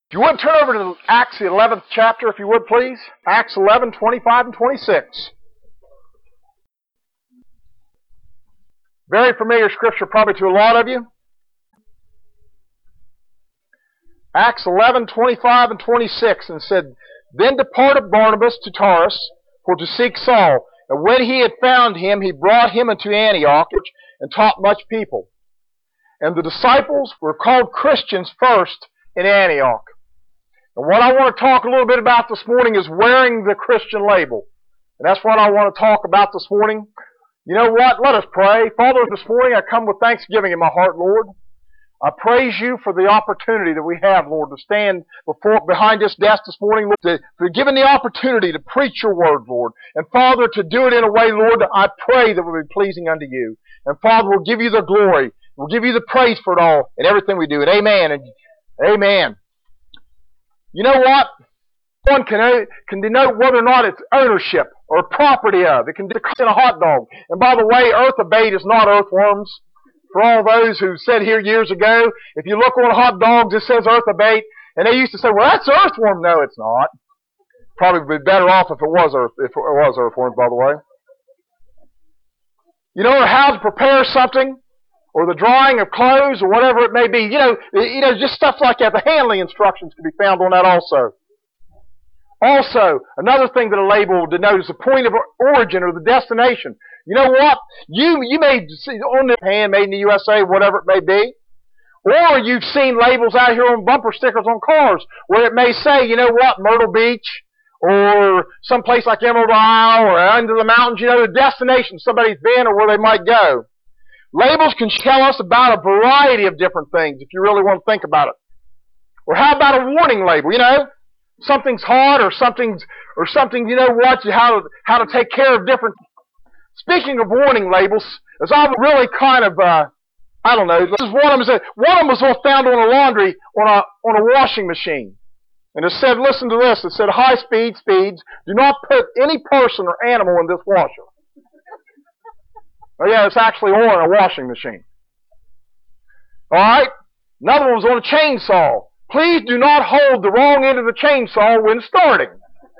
If you would, turn over to Acts, the 11th chapter, if you would, please. Acts 11, 25 and 26. Very familiar scripture probably to a lot of you. Acts 11, 25 and 26, and said, Then departed Barnabas to Tarsus for to seek Saul. And when he had found him, he brought him into Antioch and taught much people. And the disciples were called Christians first in Antioch. And what I want to talk a little bit about this morning is wearing the Christian label. And that's what I want to talk about this morning. You know what? Let us pray. Father, this morning I come with thanksgiving in my heart, Lord. I praise you for the opportunity that we have, Lord, to stand behind this desk this morning, Lord, for giving the opportunity to preach your word, Lord. And Father, to do it in a way, Lord, that I pray that will be pleasing unto you. And Father, we'll give you the glory. We'll give you the praise for it all and everything we do. And amen. And amen. You know what? One can denote whether or not it's ownership or property of. It can be in a hot dog. And by the way, earth-abate is not earthworms. For all those who said here years ago, if you look on hot dogs, it says earth-abate. And they used to say, well, that's earthworm. No, it's not. Probably would be better off if it was earthworms, by the way. You know how to prepare something, or the drying of clothes, or whatever it may be. You know, just stuff like that. The handling instructions can be found on that also. Also, another thing that a label denotes is the point of origin or the destination. You know what? You may see on the hand, made in the USA, whatever it may be. Or you've seen labels out here on bumper stickers on cars where it may say, you know what, Myrtle Beach, or someplace like Emerald Isle, or under the mountains, you know, the destination somebody's been or where they might go. Labels can tell us about a variety of different things if you really want to think about it. Or how about a warning label, you know? Something's hot or something, you know what, how to take care of different. Speaking of warning labels, as I really kind of, I don't know, this is one of them. One of them was found on a laundry, on a washing machine. And it said, listen to this, it said, high speeds, do not put any person or animal in this washer. Oh yeah, it's actually on a washing machine. Alright, another one was on a chainsaw. Please do not hold the wrong end of the chainsaw when starting.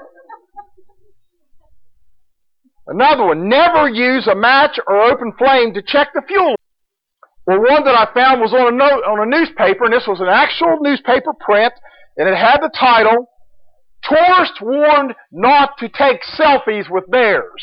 Another one, never use a match or open flame to check the fuel. Well, one that I found was on a newspaper, and this was an actual newspaper print, and it had the title, Tourists Warned Not to Take Selfies with Bears.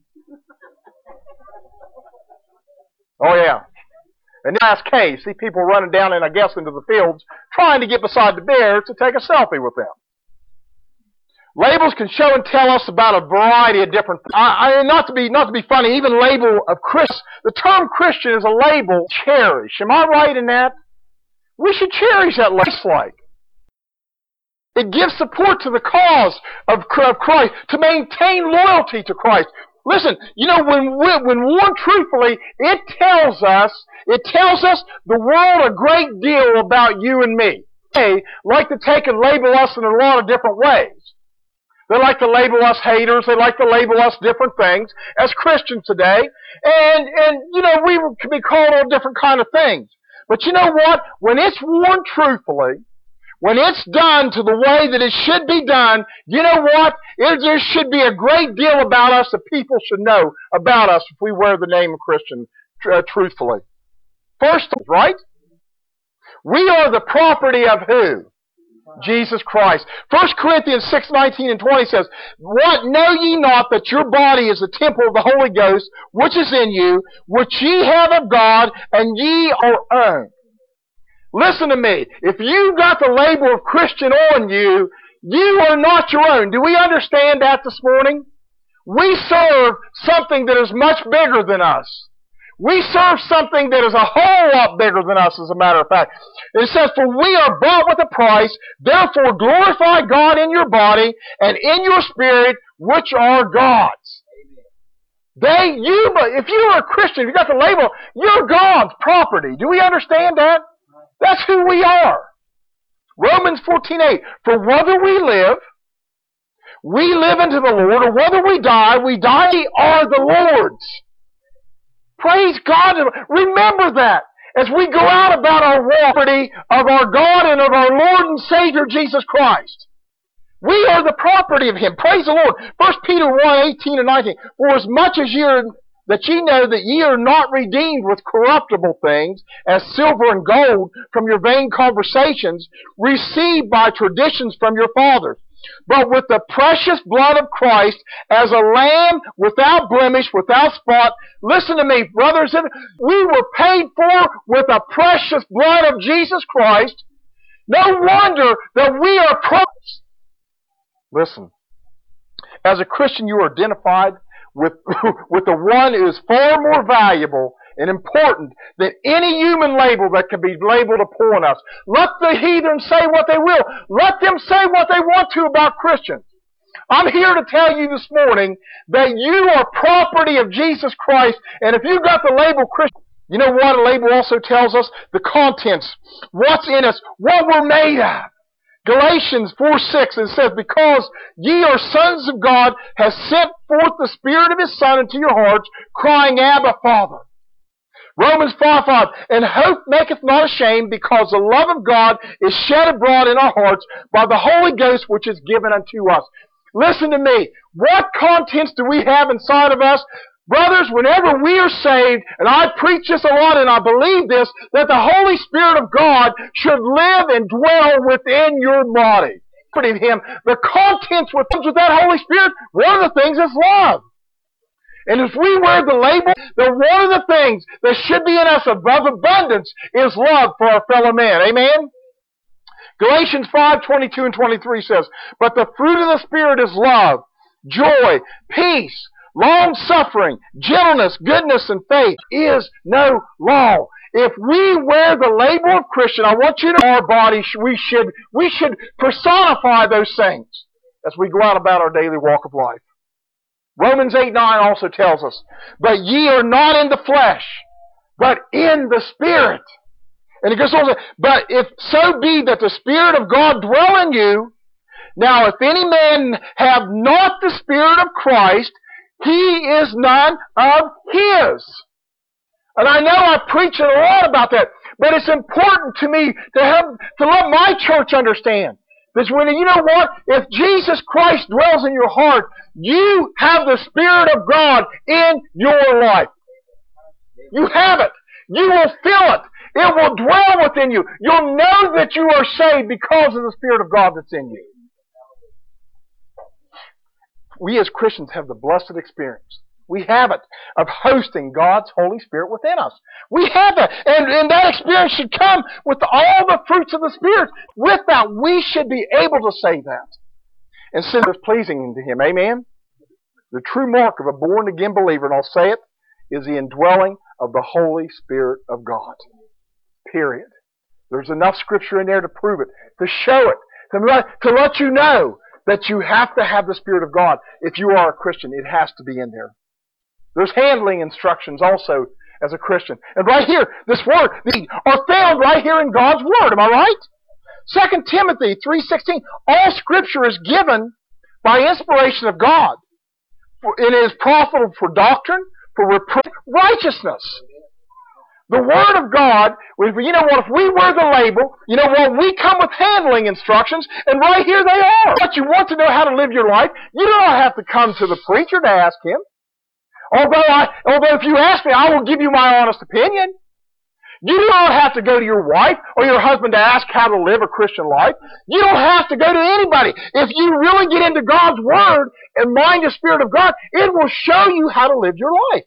Oh yeah. And in this case, see people running down and I guess into the fields trying to get beside the bears to take a selfie with them. Labels can show and tell us about a variety of different things. Not to be funny, even label of Christ. The term Christian is a label cherish. Am I right in that? We should cherish that like. It gives support to the cause of Christ, to maintain loyalty to Christ. Listen, you know, when worn truthfully, it tells us the world a great deal about you and me. They like to take and label us in a lot of different ways. They like to label us haters. They like to label us different things as Christians today. And you know, we can be called all different kind of things. But you know what? When it's worn truthfully, when it's done to the way that it should be done, you know what? There should be a great deal about us that people should know about us if we wear the name of Christian truthfully. First, right? We are the property of who? Jesus Christ. 1 Corinthians 6:19 and 20 says, What know ye not that your body is the temple of the Holy Ghost, which is in you, which ye have of God, and ye are own? Listen to me. If you got the label of Christian on you, you are not your own. Do we understand that this morning? We serve something that is much bigger than us. We serve something that is a whole lot bigger than us, as a matter of fact. It says, For we are bought with a price, therefore glorify God in your body and in your spirit, which are God's. If you are a Christian, if you got the label, you're God's property. Do we understand that? That's who we are. Romans 14:8. For whether we live unto the Lord, or whether we die are the Lord's. Praise God. Remember that. as we go out about our property of our God and of our Lord and Savior Jesus Christ. We are the property of Him. Praise the Lord. 1 Peter 1:18 and 19. For as much as that ye know that ye are not redeemed with corruptible things, as silver and gold, from your vain conversations, received by traditions from your fathers, but with the precious blood of Christ, as a lamb without blemish, without spot. Listen to me, brothers. We were paid for with the precious blood of Jesus Christ. No wonder that we are Christ. Listen, as a Christian, you are identified with the one who is far more valuable and important than any human label that can be labeled upon us. Let the heathen say what they will. Let them say what they want to about Christians. I'm here to tell you this morning that you are property of Jesus Christ, and if you got the label Christian, you know what a label also tells us? The contents, what's in us, what we're made of. Galatians 4:6, it says, because ye are sons of God, has sent forth the Spirit of His Son into your hearts, crying, Abba, Father. Romans 5:5, and hope maketh not ashamed, because the love of God is shed abroad in our hearts by the Holy Ghost which is given unto us. Listen to me. What contents do we have inside of us? Brothers, whenever we are saved, and I preach this a lot and I believe this, that the Holy Spirit of God should live and dwell within your body. Him. The contents with that Holy Spirit, one of the things is love. And if we wear the label, then one of the things that should be in us above abundance is love for our fellow man. Amen? Galatians 5:22 and 23 says, but the fruit of the Spirit is love, joy, peace, long-suffering, gentleness, goodness, and faith. Is no law. If we wear the label of Christian, I want you to know our body, we should personify those things as we go out about our daily walk of life. Romans 8:9 also tells us, but ye are not in the flesh, but in the Spirit. And it goes on, but if so be that the Spirit of God dwell in you, now if any man have not the Spirit of Christ, he is none of His. And I know I preach a lot about that, but it's important to me to let my church understand. Because you know what? If Jesus Christ dwells in your heart, you have the Spirit of God in your life. You have it. You will feel it. It will dwell within you. You'll know that you are saved because of the Spirit of God that's in you. We as Christians have the blessed experience. We have it of hosting God's Holy Spirit within us. We have that. And that experience should come with all the fruits of the Spirit. With that, we should be able to say that. And sin is pleasing to Him. Amen? The true mark of a born-again believer, and I'll say it, is the indwelling of the Holy Spirit of God. Period. There's enough Scripture in there to prove it, to show it, to let you know that you have to have the Spirit of God. If you are a Christian, it has to be in there. There's handling instructions also as a Christian. And right here, this word, these are found right here in God's Word. Am I right? 2 Timothy 3:16, all Scripture is given by inspiration of God. It is profitable for doctrine, for reproof, righteousness. The Word of God, you know what, if we wear the label, you know what, we come with handling instructions, and right here they are. But you want to know how to live your life, you don't have to come to the preacher to ask him. Although if you ask me, I will give you my honest opinion. You don't have to go to your wife or your husband to ask how to live a Christian life. You don't have to go to anybody. If you really get into God's Word and mind the Spirit of God, it will show you how to live your life.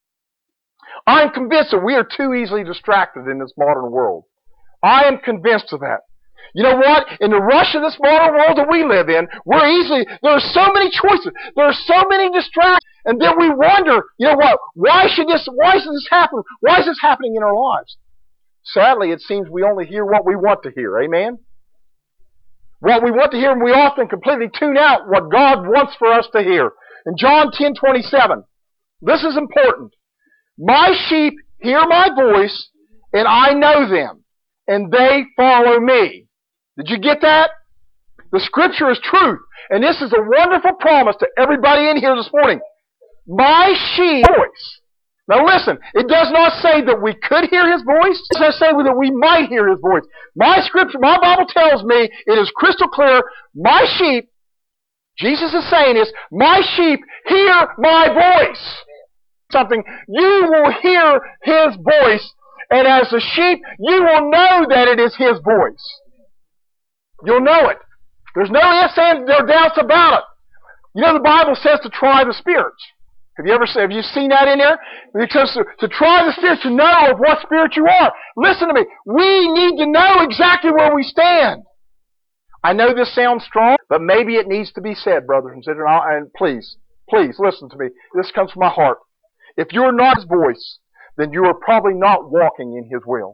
I'm convinced that we are too easily distracted in this modern world. I am convinced of that. You know what? In the rush of this modern world that we live in, there are so many choices. There are so many distractions. And then we wonder, you know what? Why is this happen? Why is this happening in our lives? Sadly, it seems we only hear what we want to hear. Amen? What we want to hear, and we often completely tune out what God wants for us to hear. In John 10:27, this is important. My sheep hear my voice, and I know them, and they follow me. Did you get that? The Scripture is truth, and this is a wonderful promise to everybody in here this morning. My sheep voice. Now listen, it does not say that we could hear His voice. It does not say that we might hear His voice. My scripture, my Bible tells me, it is crystal clear, my sheep, Jesus is saying this, my sheep hear my voice. Something, you will hear His voice, and as a sheep, you will know that it is His voice. You'll know it. There's no ifs, ands, or doubts about it. You know the Bible says to try the spirits. Have you seen that in there? Because to try the spirits, to know of what spirit you are. Listen to me. We need to know exactly where we stand. I know this sounds strong, but maybe it needs to be said, brothers and sisters. And please listen to me. This comes from my heart. If you're not His voice, then you are probably not walking in His will.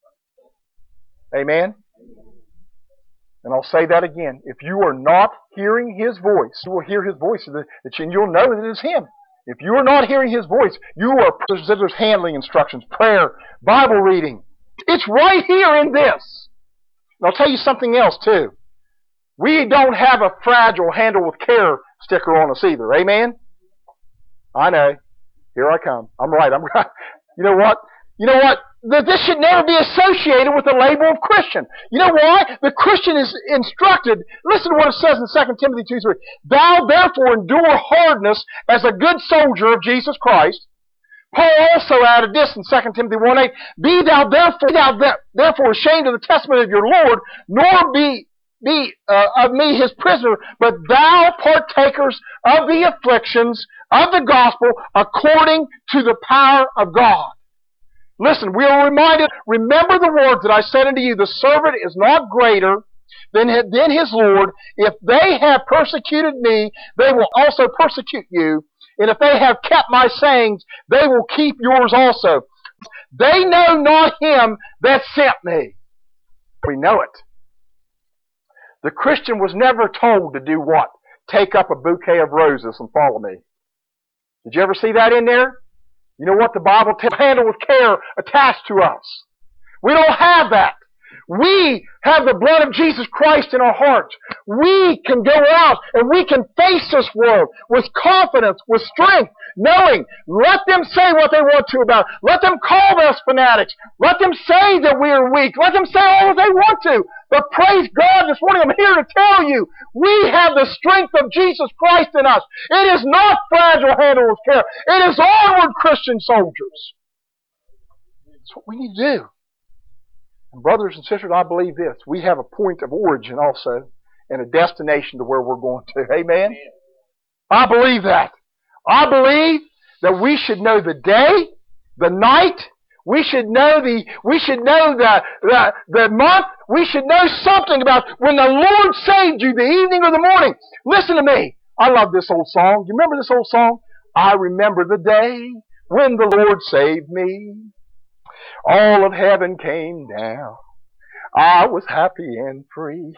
Amen? And I'll say that again. If you are not hearing His voice, you will hear His voice, and you'll know that it is Him. If you are not hearing His voice, you are handling instructions, prayer, Bible reading. It's right here in this. And I'll tell you something else too. We don't have a fragile handle with care sticker on us either. Amen? I know. Here I come. I'm right. You know what? This should never be associated with the label of Christian. You know why? The Christian is instructed. Listen to what it says in 2 Timothy 2:3. Thou therefore endure hardness as a good soldier of Jesus Christ. Paul also added this in 2 Timothy 1:8. Be thou therefore ashamed of the testimony of your Lord, nor be of me his prisoner, but thou partakers of the afflictions of the gospel according to the power of God. Listen, we are reminded, remember the words that I said unto you, the servant is not greater than his Lord. If they have persecuted me, they will also persecute you. And if they have kept my sayings, they will keep yours also. They know not him that sent me. We know it. The Christian was never told to do what? Take up a bouquet of roses and follow me. Did you ever see that in there? You know what the Bible tells us? Handle with care attached to us. We don't have that. We have the blood of Jesus Christ in our hearts. We can go out and we can face this world with confidence, with strength, knowing, let them say what they want to about it. Let them call us fanatics. Let them say that we are weak. Let them say all that they want to. But praise God, this morning I'm here to tell you, we have the strength of Jesus Christ in us. It is not fragile handle with care. It is onward, Christian soldiers. That's what we need to do. And brothers and sisters, I believe this. We have a point of origin also and a destination to where we're going to. Amen? I believe that. I believe that we should know the day, the night. We should know the month. We should know something about when the Lord saved you, the evening or the morning. Listen to me. I love this old song. Do you remember this old song? I remember the day when the Lord saved me. All of heaven came down. I was happy and free.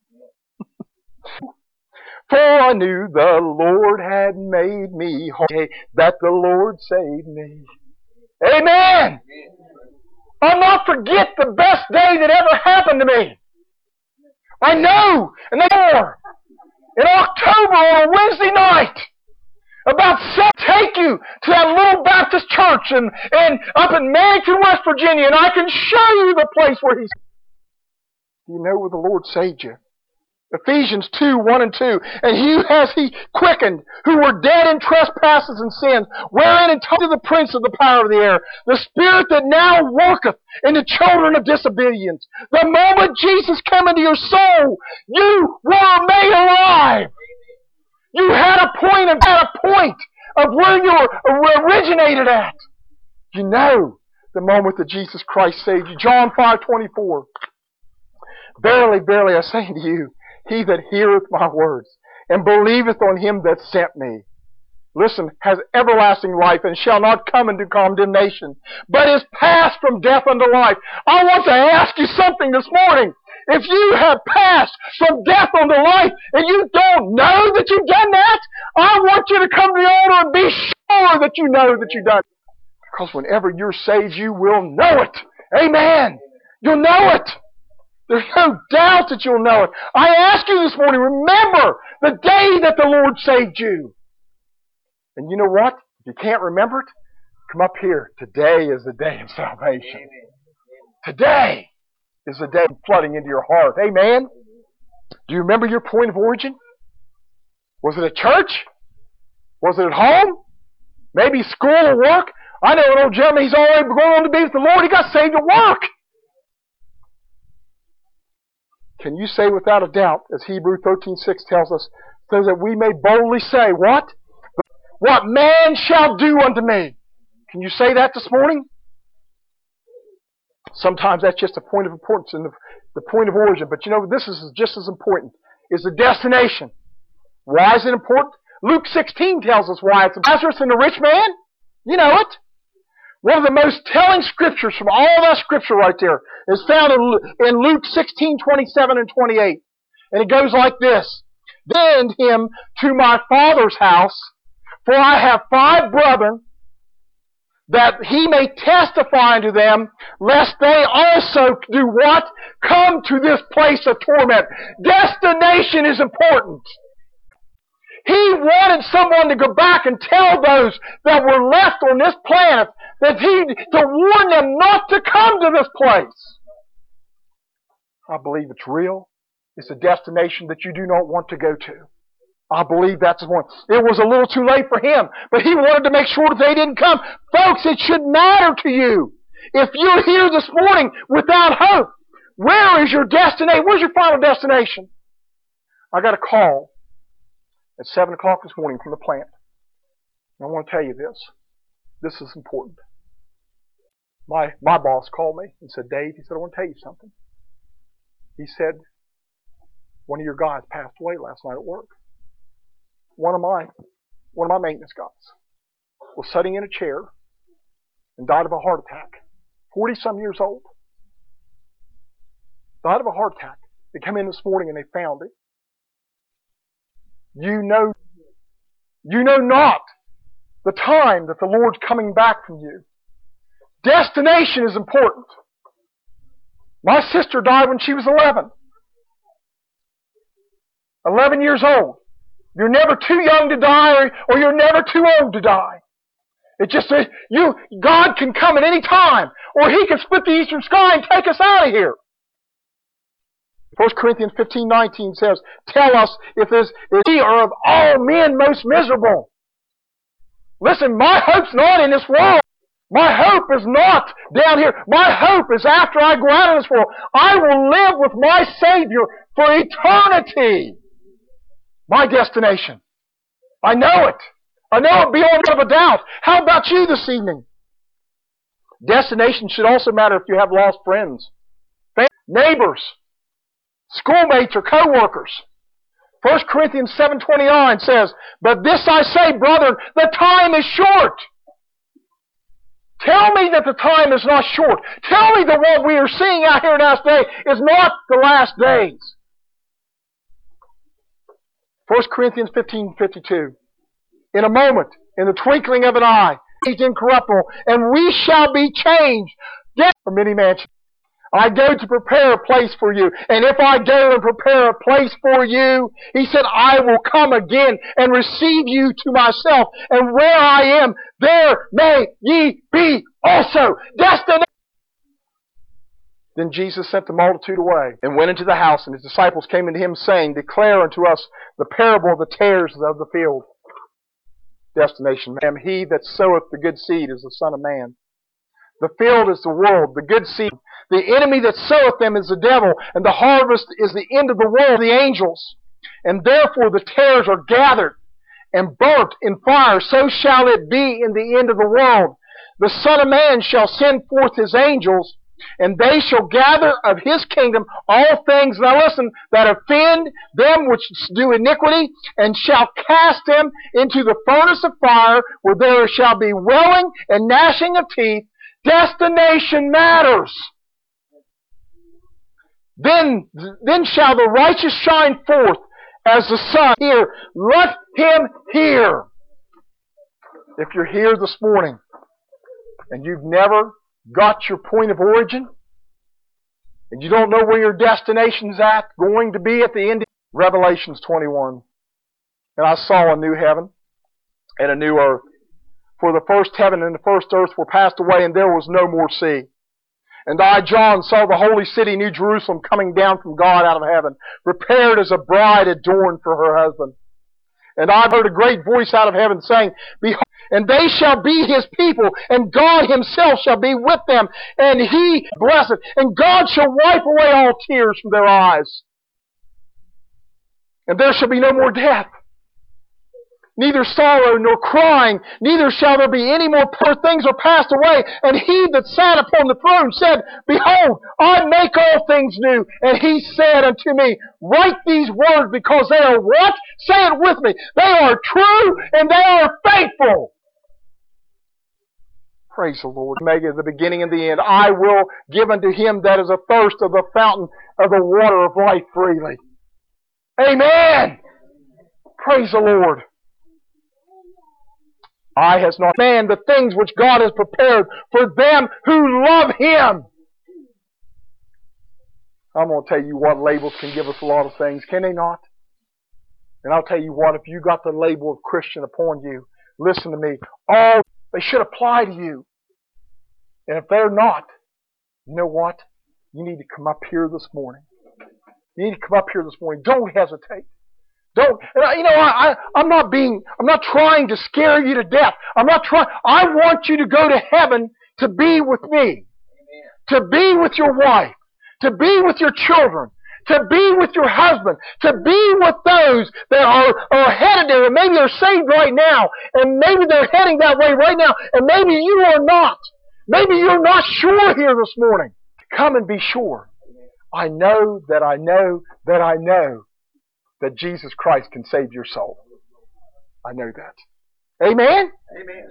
For I knew the Lord had made me whole, that the Lord saved me. Amen! I'll not forget the best day that ever happened to me. I know, and more. In October on a Wednesday night, about 7, take you to that little Baptist church and up in Mannington, West Virginia, and I can show you the place where He's. You know where the Lord saved you. Ephesians 2:1 and 2. And He quickened, who were dead in trespasses and sins, wherein and to the prince of the power of the air, the spirit that now worketh in the children of disobedience. The moment Jesus came into your soul, you were made alive. You had a point of where you were originated at. You know the moment that Jesus Christ saved you. John 5:24. Verily, verily, I say unto you, he that heareth my words and believeth on him that sent me, listen, has everlasting life and shall not come into condemnation, but is passed from death unto life. I want to ask you something this morning. If you have passed from death unto life and you don't know that you've done that, I want you to come to the altar and be sure that you know that you've done it. Because whenever you're saved, you will know it. Amen. You'll know it. There's no doubt that you'll know it. I ask you this morning, remember the day that the Lord saved you. And you know what? If you can't remember it, Come up here. Today is the day of salvation. Today is the day of flooding into your heart. Amen? Do you remember your point of origin? Was it at church? Was it at home? Maybe school or work? I know an old gentleman, he's already going on to be with the Lord. He got saved at work. Can you say without a doubt, as Hebrews 13:6 tells us, so that we may boldly say, what? What man shall do unto me? Can you say that this morning? Sometimes that's just a point of importance in the point of origin. But you know, this is just as important, is the destination. Why is it important? Luke 16 tells us why it's Lazarus and the rich man. You know it. One of the most telling scriptures from all that scripture right there is found in Luke 16:27 and 28. And it goes like this. Send him to my Father's house, for I have 5 brethren, that he may testify unto them, lest they also do what? Come to this place of torment. Destination is important. He wanted someone to go back and tell those that were left on this planet to warn them not to come to this place. I believe it's real. It's a destination that you do not want to go to. I believe that's the one. It was a little too late for him, but he wanted to make sure that they didn't come. Folks, it should matter to you. If you're here this morning without hope, where is your destination? Where's your final destination? I got a call at 7 o'clock this morning from the plant. And I want to tell you this. This is important. My boss called me and said, Dave, he said, I want to tell you something. He said, one of your guys passed away last night at work. One of my maintenance guys was sitting in a chair and died of a heart attack. 40-some years old. Died of a heart attack. They came in this morning and they found it. You know not the time that the Lord's coming back from you. Destination is important. My sister died when she was 11. 11 years old. You're never too young to die, or you're never too old to die. It just says, God can come at any time, or He can split the eastern sky and take us out of here. 1 Corinthians 15:19 says, tell us if we are of all men most miserable. Listen, my hope's not in this world. My hope is not down here. My hope is after I go out of this world. I will live with my Savior for eternity. My destination. I know it. I know it beyond a doubt. How about you this evening? Destination should also matter if you have lost friends, neighbors, schoolmates, or co-workers. 1 Corinthians 7:29 says, but this I say, brethren, the time is short. Tell me that the time is not short. Tell me that what we are seeing out here now today is not the last days. 1 Corinthians 15:52. In a moment, in the twinkling of an eye, He's incorruptible, and we shall be changed. Yet for many mansions. I go to prepare a place for you. And if I go and prepare a place for you, He said, I will come again and receive you to myself. And where I am, there may ye be also. Destination. Then Jesus sent the multitude away and went into the house, and His disciples came unto Him, saying, declare unto us the parable of the tares of the field. Destination. And he that soweth the good seed is the Son of Man. The field is the world, the good seed. The enemy that soweth them is the devil, and the harvest is the end of the world, the angels. And therefore the tares are gathered and burnt in fire. So shall it be in the end of the world. The Son of Man shall send forth His angels, and they shall gather of His kingdom all things, now listen, that offend them which do iniquity, and shall cast them into the furnace of fire, where there shall be wailing and gnashing of teeth. Destination matters. Then shall the righteous shine forth as the sun. Here, let him hear. If you're here this morning and you've never got your point of origin, and you don't know where your destination's going to be at the end of Revelations 21. And I saw a new heaven and a new earth. For the first heaven and the first earth were passed away, and there was no more sea. And I, John, saw the holy city, New Jerusalem, coming down from God out of heaven, prepared as a bride adorned for her husband. And I heard a great voice out of heaven saying, Behold, and they shall be His people, and God Himself shall be with them, and He blessed, and God shall wipe away all tears from their eyes. And there shall be no more death, neither sorrow nor crying, neither shall there be any more poor things are passed away. And He that sat upon the throne said, Behold, I make all things new. And He said unto me, Write these words, because they are what? Say it with me. They are true and they are faithful. Praise the Lord. Omega, the beginning and the end. I will give unto him that is athirst of the fountain of the water of life freely. Amen. Praise the Lord. Eye has not seen the things which God has prepared for them who love Him. I'm going to tell you what, labels can give us a lot of things, can they not? And I'll tell you what, if you got the label of Christian upon you, listen to me, all they should apply to you. And if they're not, you know what? You need to come up here this morning. You need to come up here this morning. Don't hesitate. Don't, and I'm not trying to scare you to death. I want you to go to heaven to be with me. Amen. To be with your wife. To be with your children. To be with your husband. To be with those that are headed there and maybe are saved right now. And maybe they're heading that way right now. And maybe you are not. Maybe you're not sure here this morning. Come and be sure. I know that I know that I know that Jesus Christ can save your soul. I know that. Amen? Amen.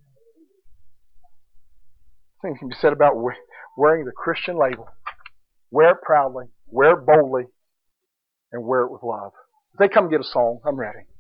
Things can be said about wearing the Christian label. Wear it proudly, wear it boldly, and wear it with love. If they come get a song, I'm ready.